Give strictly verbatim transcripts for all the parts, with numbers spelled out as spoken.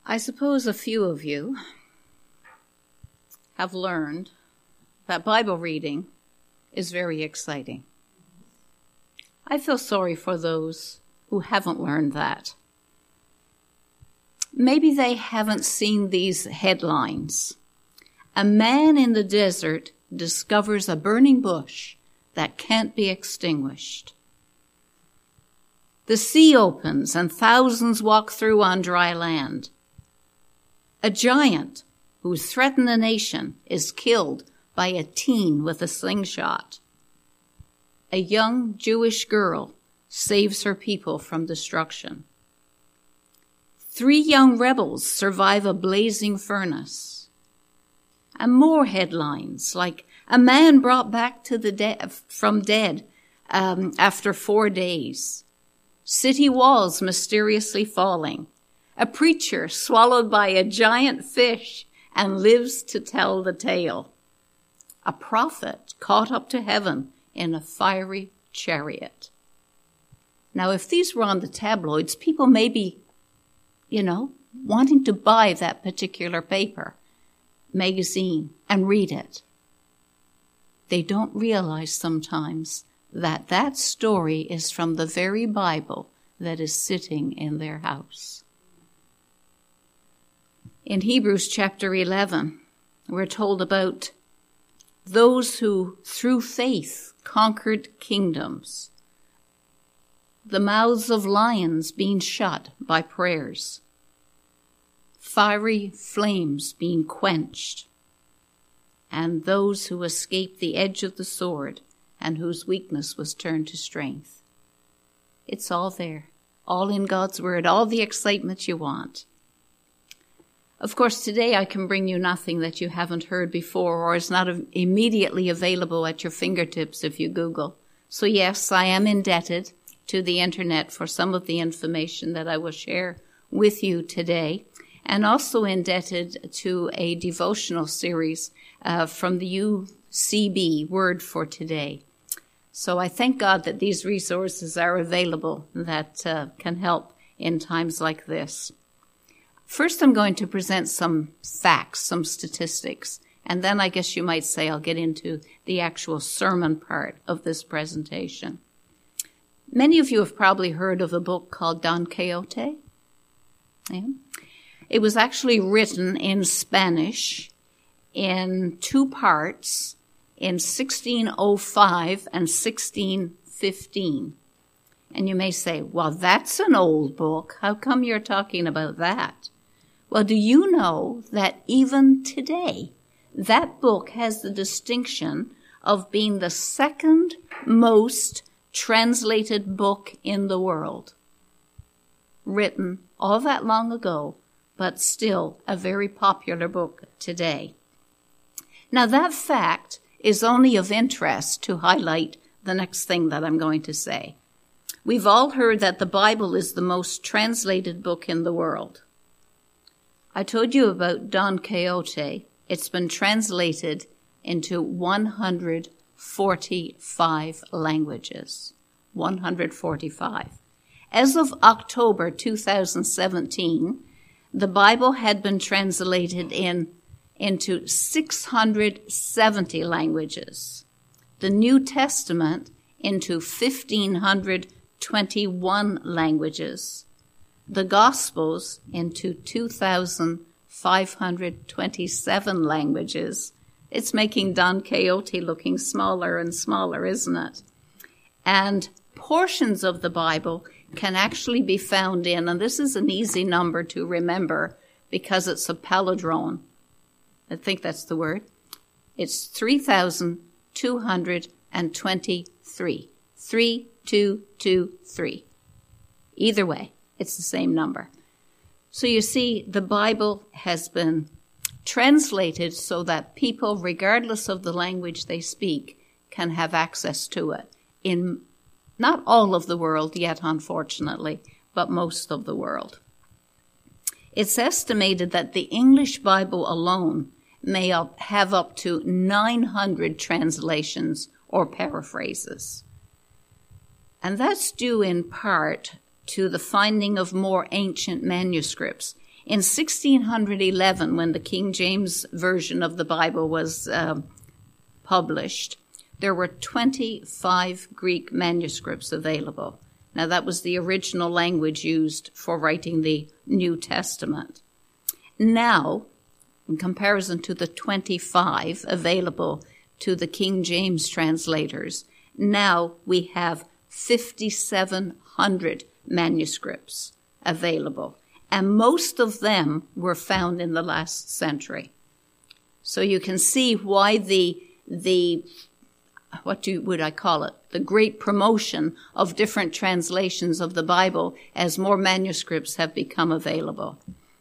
I suppose a few of you have learned that Bible reading is very exciting. I feel sorry for those who haven't learned that. Maybe they haven't seen these headlines. A man in the desert discovers a burning bush that can't be extinguished. The sea opens and thousands walk through on dry land. A giant who threatened a nation is killed by a teen with a slingshot. A young Jewish girl saves her people from destruction. Three young rebels survive a blazing furnace. And more headlines like a man brought back to the de- from dead um, after four days. City walls mysteriously falling. A preacher swallowed by a giant fish and lives to tell the tale. A prophet caught up to heaven in a fiery chariot. Now, if these were on the tabloids, people may be, you know, wanting to buy that particular paper, magazine, and read it. They don't realize sometimes that that story is from the very Bible that is sitting in their house. In Hebrews chapter eleven, we're told about those who, through faith, conquered kingdoms. The mouths of lions being shut by prayers. Fiery flames being quenched. And those who escaped the edge of the sword and whose weakness was turned to strength. It's all there, all in God's word, all the excitement you want. Of course, today I can bring you nothing that you haven't heard before or is not immediately available at your fingertips if you Google. So yes, I am indebted to the internet for some of the information that I will share with you today, and also indebted to a devotional series uh, from the U C B, Word for Today. So I thank God that these resources are available that uh, can help in times like this. First, I'm going to present some facts, some statistics, and then I guess you might say I'll get into the actual sermon part of this presentation. Many of you have probably heard of a book called Don Quixote. Yeah. It was actually written in Spanish in two parts in sixteen oh five and sixteen fifteen. And you may say, well, that's an old book. How come you're talking about that? Well, do you know that even today, that book has the distinction of being the second most translated book in the world? Written all that long ago, but still a very popular book today. Now, that fact is only of interest to highlight the next thing that I'm going to say. We've all heard that the Bible is the most translated book in the world. I told you about Don Quixote. It's been translated into one hundred forty-five languages. one hundred forty-five. As of October two thousand seventeen, the Bible had been translated in into six hundred seventy languages. The New Testament into one thousand five hundred twenty-one languages. The Gospels into two thousand five hundred twenty-seven languages. It's making Don Quixote looking smaller and smaller, isn't it? And portions of the Bible can actually be found in, and this is an easy number to remember because it's a palindrome. I think that's the word. It's three thousand two hundred twenty-three. three, two, two, three. Either way, it's the same number. So you see, the Bible has been translated so that people, regardless of the language they speak, can have access to it. In not all of the world yet, unfortunately, but most of the world. It's estimated that the English Bible alone may have up to nine hundred translations or paraphrases. And that's due in part to the finding of more ancient manuscripts, In sixteen eleven, when the King James Version of the Bible was uh, published, there were twenty-five Greek manuscripts available. Now, that was the original language used for writing the New Testament. Now, in comparison to the twenty-five available to the King James translators, now we have fifty-seven hundred manuscripts available, and most of them were found in the last century. So you can see why the the what do, would I call it? The great promotion of different translations of the Bible as more manuscripts have become available.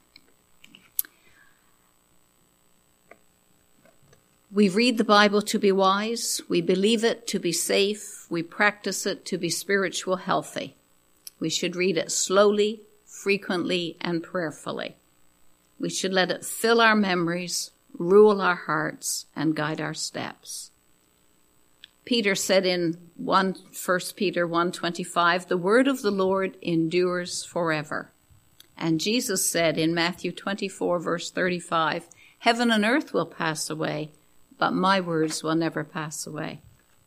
We read the Bible to be wise. We believe it to be safe. We practice it to be spiritual healthy. We should read it slowly, frequently, and prayerfully. We should let it fill our memories, rule our hearts, and guide our steps. Peter said in First Peter one twenty-five, the word of the Lord endures forever. And Jesus said in Matthew twenty-four, verse thirty-five, heaven and earth will pass away, but my words will never pass away.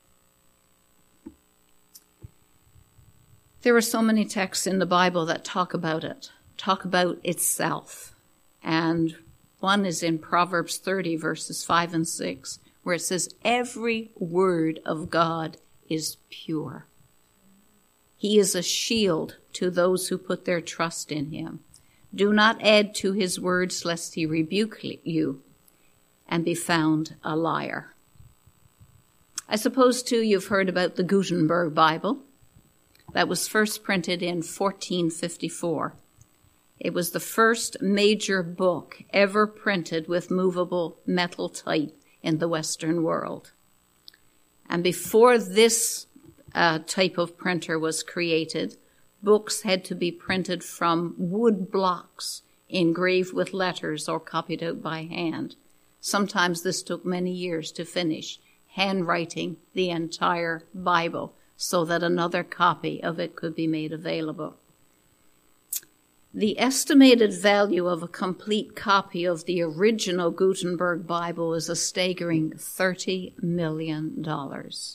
There are so many texts in the Bible that talk about it, talk about itself. And one is in Proverbs thirty, verses five and six, where it says, every word of God is pure. He is a shield to those who put their trust in him. Do not add to his words, lest he rebuke you and be found a liar. I suppose, too, you've heard about the Gutenberg Bible that was first printed in fourteen fifty-four. It was the first major book ever printed with movable metal type in the Western world. And before this uh, type of printer was created, books had to be printed from wood blocks engraved with letters or copied out by hand. Sometimes this took many years to finish, handwriting the entire Bible so that another copy of it could be made available. The estimated value of a complete copy of the original Gutenberg Bible is a staggering thirty million dollars.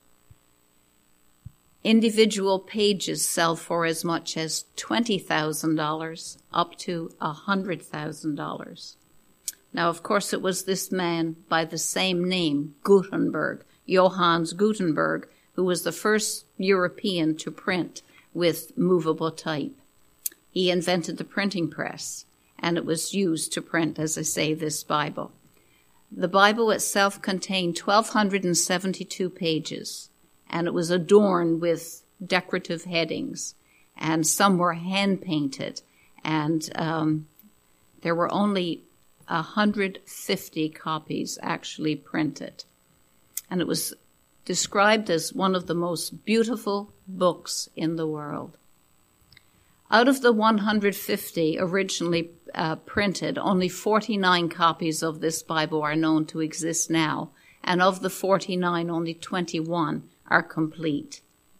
Individual pages sell for as much as twenty thousand dollars up to one hundred thousand dollars. Now, of course, it was this man by the same name, Gutenberg, Johannes Gutenberg, who was the first European to print with movable type. He invented the printing press, and it was used to print, as I say, this Bible. The Bible itself contained one thousand two hundred seventy-two pages, and it was adorned with decorative headings, and some were hand-painted, and um, there were only one hundred fifty copies actually printed. And it was described as one of the most beautiful books in the world. Out of the one hundred fifty originally uh, printed, only forty-nine copies of this Bible are known to exist now, and of the forty-nine, only twenty-one are complete.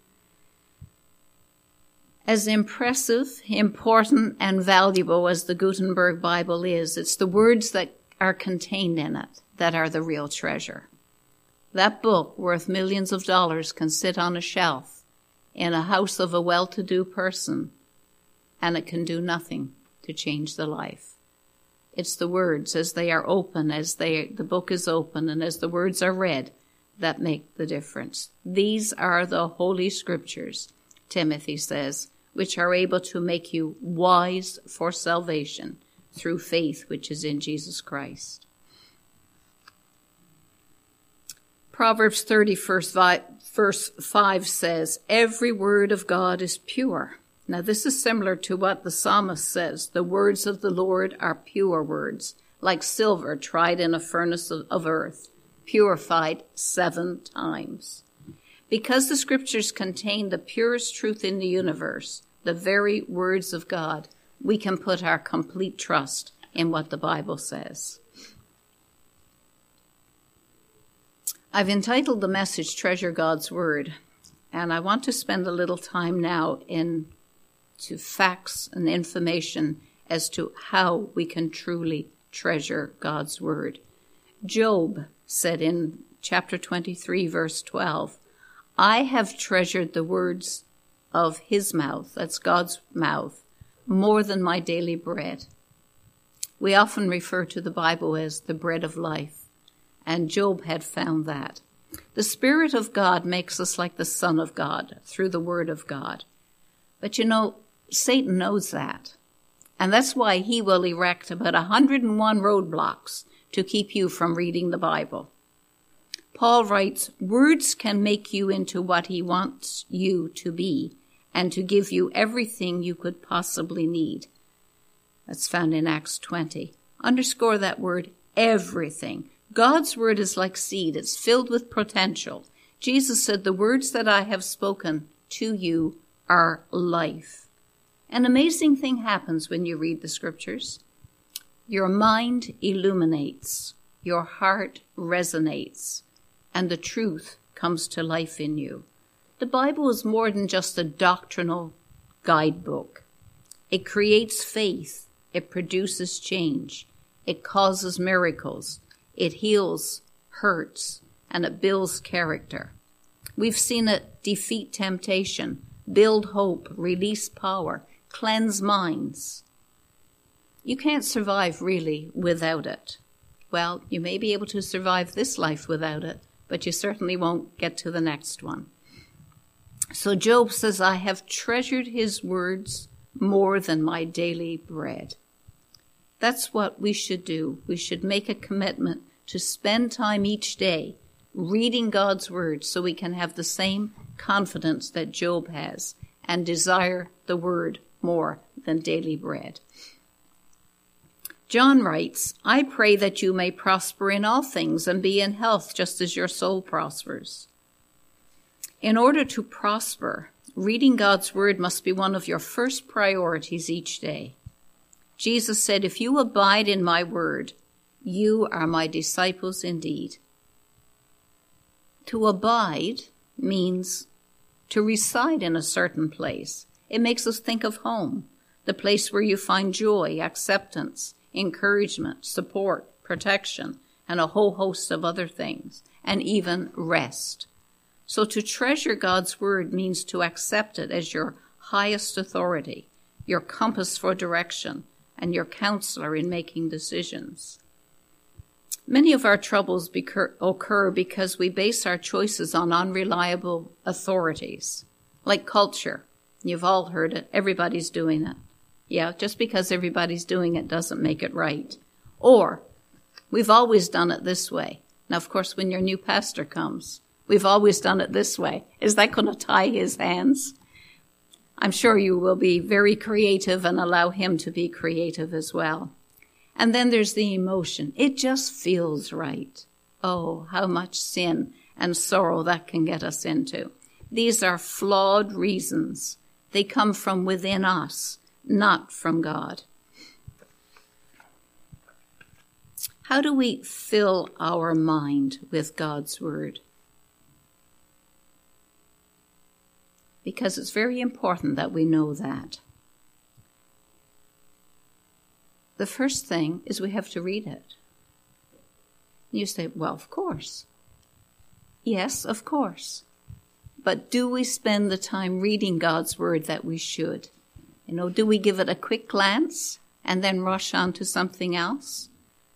As impressive, important, and valuable as the Gutenberg Bible is, it's the words that are contained in it that are the real treasure. That book, worth millions of dollars, can sit on a shelf in a house of a well-to-do person, and it can do nothing to change the life. It's the words as they are open, as they the book is open, and as the words are read, that make the difference. These are the Holy Scriptures, Timothy says, which are able to make you wise for salvation through faith which is in Jesus Christ. Proverbs thirty, verse five says, every word of God is pure. Now, this is similar to what the psalmist says. The words of the Lord are pure words, like silver tried in a furnace of earth, purified seven times. Because the Scriptures contain the purest truth in the universe, the very words of God, we can put our complete trust in what the Bible says. I've entitled the message, Treasure God's Word, and I want to spend a little time now in to facts and information as to how we can truly treasure God's word. Job said in chapter twenty-three, verse twelve, I have treasured the words of his mouth, that's God's mouth, more than my daily bread. We often refer to the Bible as the bread of life, and Job had found that. The Spirit of God makes us like the Son of God through the Word of God. But you know, Satan knows that. And that's why he will erect about one hundred and one roadblocks to keep you from reading the Bible. Paul writes, words can make you into what he wants you to be and to give you everything you could possibly need. That's found in Acts twenty. Underscore that word, everything. God's word is like seed. It's filled with potential. Jesus said, the words that I have spoken to you are life. An amazing thing happens when you read the scriptures. Your mind illuminates, your heart resonates, and the truth comes to life in you. The Bible is more than just a doctrinal guidebook. It creates faith. It produces change. It causes miracles. It heals hurts, and it builds character. We've seen it defeat temptation, build hope, release power, cleanse minds. You can't survive really without it. Well, you may be able to survive this life without it, but you certainly won't get to the next one. So Job says, I have treasured his words more than my daily bread. That's what we should do. We should make a commitment to spend time each day reading God's word so we can have the same confidence that Job has and desire the word more than daily bread. John writes, I pray that you may prosper in all things and be in health just as your soul prospers. In order to prosper, reading God's word must be one of your first priorities each day. Jesus said, if you abide in my word, you are my disciples indeed. To abide means to reside in a certain place. It makes us think of home, the place where you find joy, acceptance, encouragement, support, protection, and a whole host of other things, and even rest. So to treasure God's word means to accept it as your highest authority, your compass for direction, and your counselor in making decisions. Many of our troubles occur because we base our choices on unreliable authorities, like culture. You've all heard it. Everybody's doing it. Yeah, just because everybody's doing it doesn't make it right. Or, we've always done it this way. Now, of course, when your new pastor comes, we've always done it this way. Is that going to tie his hands? I'm sure you will be very creative and allow him to be creative as well. And then there's the emotion. It just feels right. Oh, how much sin and sorrow that can get us into. These are flawed reasons. They come from within us, not from God. How do we fill our mind with God's word? Because it's very important that we know that. The first thing is we have to read it. You say, well, of course. Yes, of course. But do we spend the time reading God's word that we should? You know, do we give it a quick glance and then rush on to something else?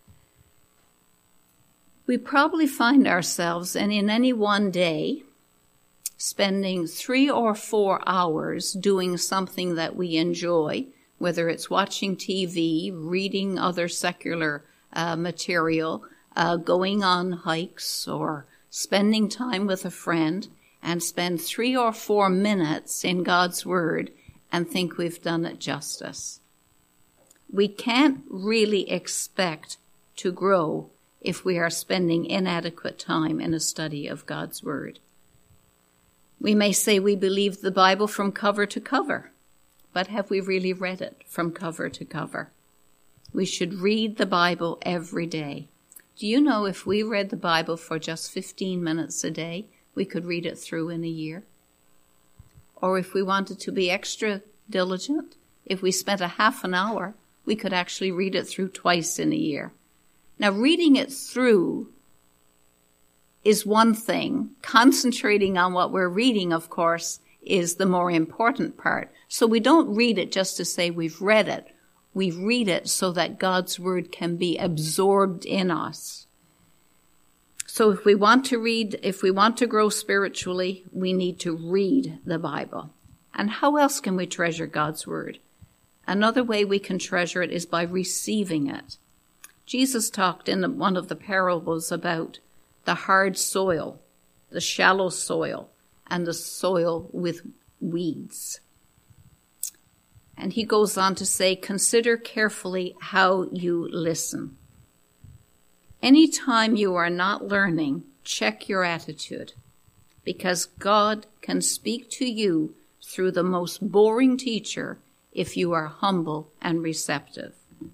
We probably find ourselves, and in any one day, spending three or four hours doing something that we enjoy, whether it's watching T V, reading other secular uh, material, uh, going on hikes, or spending time with a friend, and spend three or four minutes in God's word and think we've done it justice. We can't really expect to grow if we are spending inadequate time in a study of God's word. We may say we believe the Bible from cover to cover, but have we really read it from cover to cover? We should read the Bible every day. Do you know if we read the Bible for just fifteen minutes a day, we could read it through in a year? Or if we wanted to be extra diligent, if we spent a half an hour, we could actually read it through twice in a year. Now, reading it through is one thing. Concentrating on what we're reading, of course, is the more important part. So we don't read it just to say we've read it. We read it so that God's word can be absorbed in us. So if we want to read, if we want to grow spiritually, we need to read the Bible. And how else can we treasure God's word? Another way we can treasure it is by receiving it. Jesus talked in one of the parables about the hard soil, the shallow soil, and the soil with weeds. And he goes on to say, consider carefully how you listen. Anytime you are not learning, check your attitude, because God can speak to you through the most boring teacher if you are humble and receptive.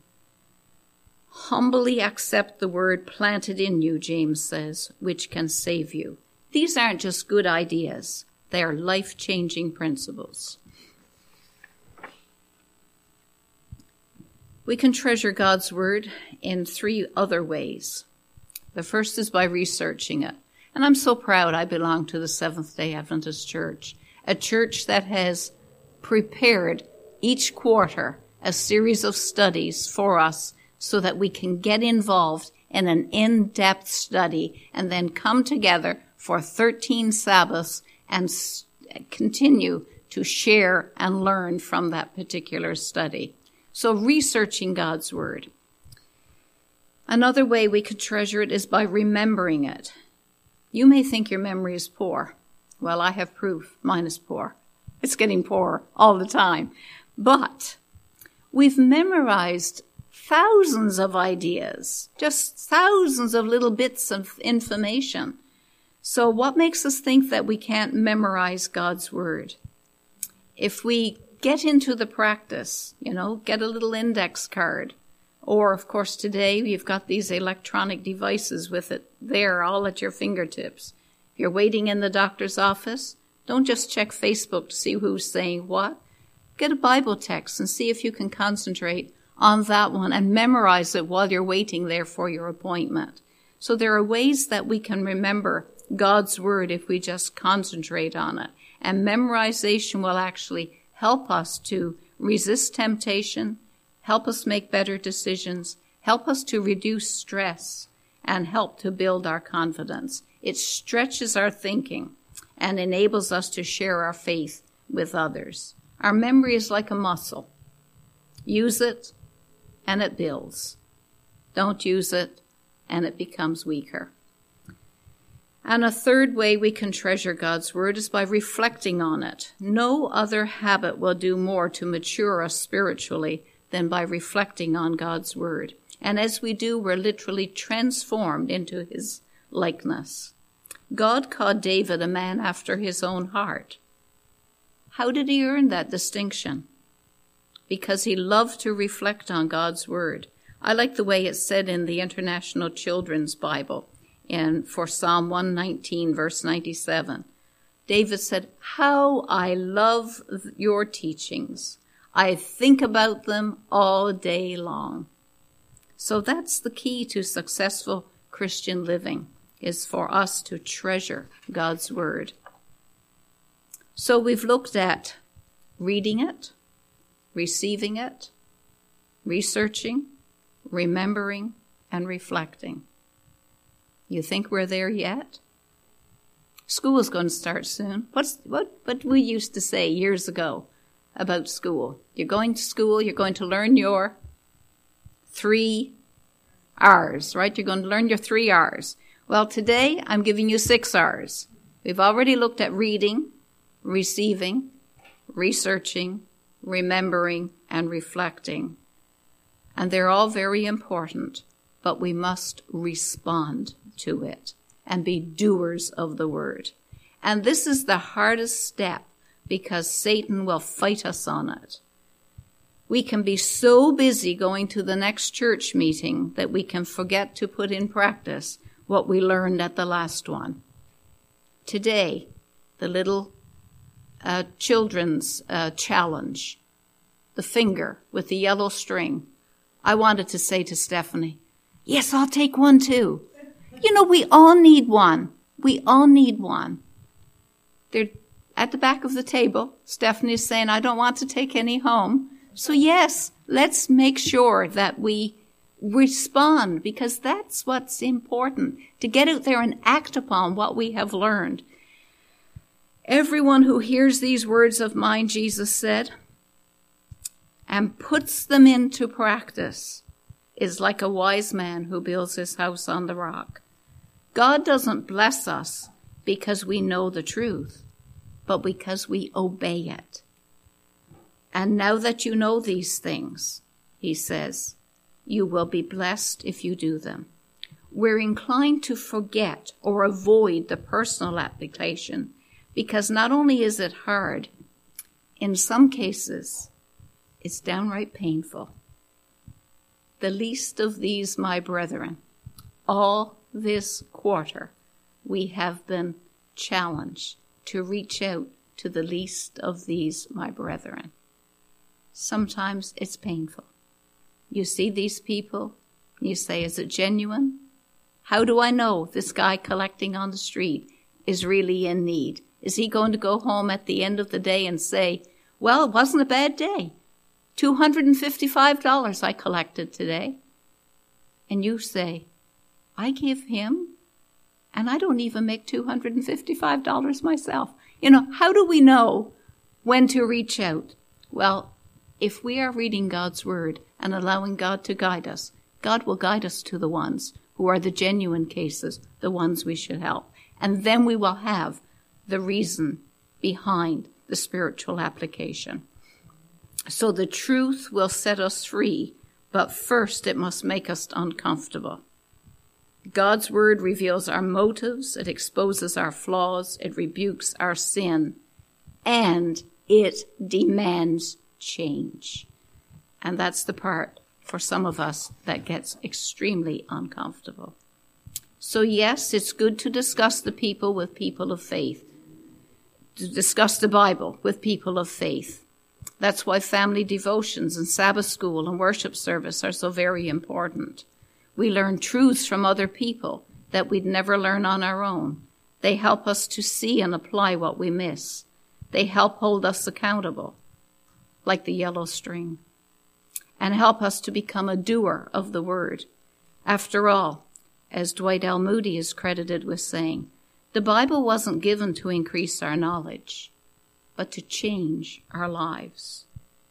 Humbly accept the word planted in you, James says, which can save you. These aren't just good ideas. They are life-changing principles. We can treasure God's word in three other ways. The first is by researching it. And I'm so proud I belong to the Seventh-day Adventist Church, a church that has prepared each quarter a series of studies for us so that we can get involved in an in-depth study and then come together for thirteen Sabbaths and s- continue to share and learn from that particular study. So researching God's word. Another way we could treasure it is by remembering it. You may think your memory is poor. Well, I have proof mine is poor. It's getting poorer all the time. But we've memorized thousands of ideas, just thousands of little bits of information. So what makes us think that we can't memorize God's word? If we get into the practice, you know, get a little index card. Or, of course, today you've got these electronic devices with it there all at your fingertips. If you're waiting in the doctor's office, don't just check Facebook to see who's saying what. Get a Bible text and see if you can concentrate on that one and memorize it while you're waiting there for your appointment. So there are ways that we can remember God's word if we just concentrate on it. And memorization will actually help us to resist temptation, help us make better decisions, help us to reduce stress, and help to build our confidence. It stretches our thinking and enables us to share our faith with others. Our memory is like a muscle. Use it, and it builds. Don't use it, and it becomes weaker. And a third way we can treasure God's word is by reflecting on it. No other habit will do more to mature us spiritually than by reflecting on God's word. And as we do, we're literally transformed into his likeness. God called David a man after his own heart. How did he earn that distinction? Because he loved to reflect on God's word. I like the way it's said in the International Children's Bible. And for Psalm one nineteen, verse ninety-seven, David said, how I love your teachings. I think about them all day long. So that's the key to successful Christian living, is for us to treasure God's word. So we've looked at reading it, receiving it, researching, remembering, and reflecting. You think we're there yet? School is going to start soon. What's what what we used to say years ago about school? You're going to school, you're going to learn your three R's, right? You're going to learn your three R's. Well, today I'm giving you six R's. We've already looked at reading, receiving, researching, remembering, and reflecting. And they're all very important, but we must respond to it and be doers of the word. And this is the hardest step because Satan will fight us on it. We can be so busy going to the next church meeting that we can forget to put in practice what we learned at the last one. Today, the little uh, children's uh, challenge, the finger with the yellow string. I wanted to say to Stephanie, yes, I'll take one too. You know, we all need one. We all need one. They're at the back of the table. Stephanie's saying, I don't want to take any home. So yes, let's make sure that we respond, because that's what's important, to get out there and act upon what we have learned. Everyone who hears these words of mine, Jesus said, and puts them into practice is like a wise man who builds his house on the rock. God doesn't bless us because we know the truth, but because we obey it. And now that you know these things, he says, you will be blessed if you do them. We're inclined to forget or avoid the personal application because not only is it hard, in some cases, it's downright painful. The least of these, my brethren, all this quarter, we have been challenged to reach out to the least of these, my brethren. Sometimes it's painful. You see these people, you say, is it genuine? How do I know this guy collecting on the street is really in need? Is he going to go home at the end of the day and say, well, it wasn't a bad day. two hundred fifty-five dollars I collected today. And you say, I give him, and I don't even make two hundred fifty-five dollars myself. You know, how do we know when to reach out? Well, if we are reading God's word and allowing God to guide us, God will guide us to the ones who are the genuine cases, the ones we should help. And then we will have the reason behind the spiritual application. So the truth will set us free, but first it must make us uncomfortable. God's word reveals our motives, it exposes our flaws, it rebukes our sin, and it demands change. And that's the part for some of us that gets extremely uncomfortable. So yes, it's good to discuss the people with people of faith, to discuss the Bible with people of faith. That's why family devotions and Sabbath school and worship service are so very important. We learn truths from other people that we'd never learn on our own. They help us to see and apply what we miss. They help hold us accountable, like the yellow string, and help us to become a doer of the word. After all, as Dwight L. Moody is credited with saying, the Bible wasn't given to increase our knowledge, but to change our lives.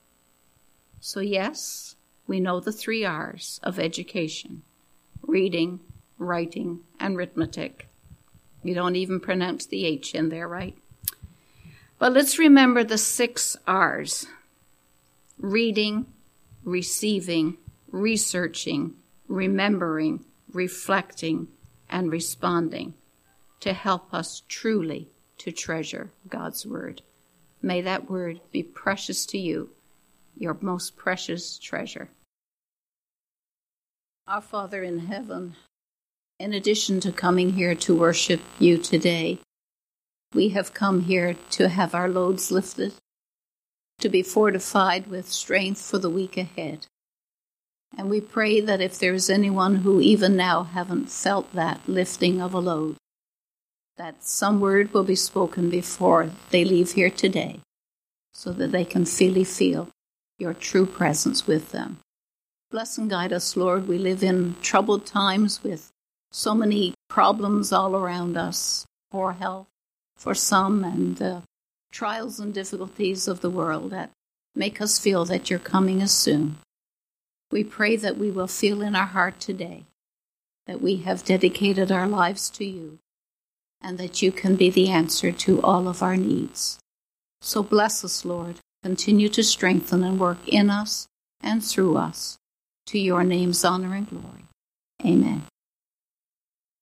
So yes, we know the three R's of education: reading, writing, and arithmetic. You don't even pronounce the H in there, right? But let's remember the six R's: reading, receiving, researching, remembering, reflecting, and responding, to help us truly to treasure God's word. May that word be precious to you, your most precious treasure. Our Father in heaven, in addition to coming here to worship you today, we have come here to have our loads lifted, to be fortified with strength for the week ahead. And we pray that if there is anyone who even now haven't felt that lifting of a load, that some word will be spoken before they leave here today, so that they can freely feel your true presence with them. Bless and guide us, Lord. We live in troubled times with so many problems all around us, poor health for some, and the trials and difficulties of the world that make us feel that your coming is soon. We pray that we will feel in our heart today that we have dedicated our lives to you, and that you can be the answer to all of our needs. So bless us, Lord. Continue to strengthen and work in us and through us, to your name's honor and glory. Amen.